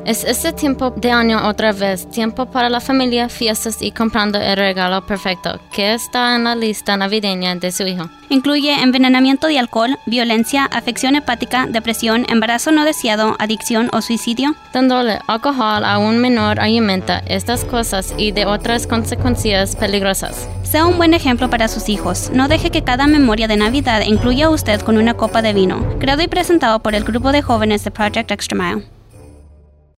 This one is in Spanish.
Es este tiempo de año otra vez, tiempo para la familia, fiestas y comprando el regalo perfecto que está en la lista navideña de su hijo. Incluye envenenamiento de alcohol, violencia, afección hepática, depresión, embarazo no deseado, adicción o suicidio. Dándole alcohol a un menor aumenta estas cosas y de otras consecuencias peligrosas. Sea un buen ejemplo para sus hijos. No deje que cada memoria de Navidad incluya a usted con una copa de vino. Creado y presentado por el grupo de jóvenes de Project Extra Mile.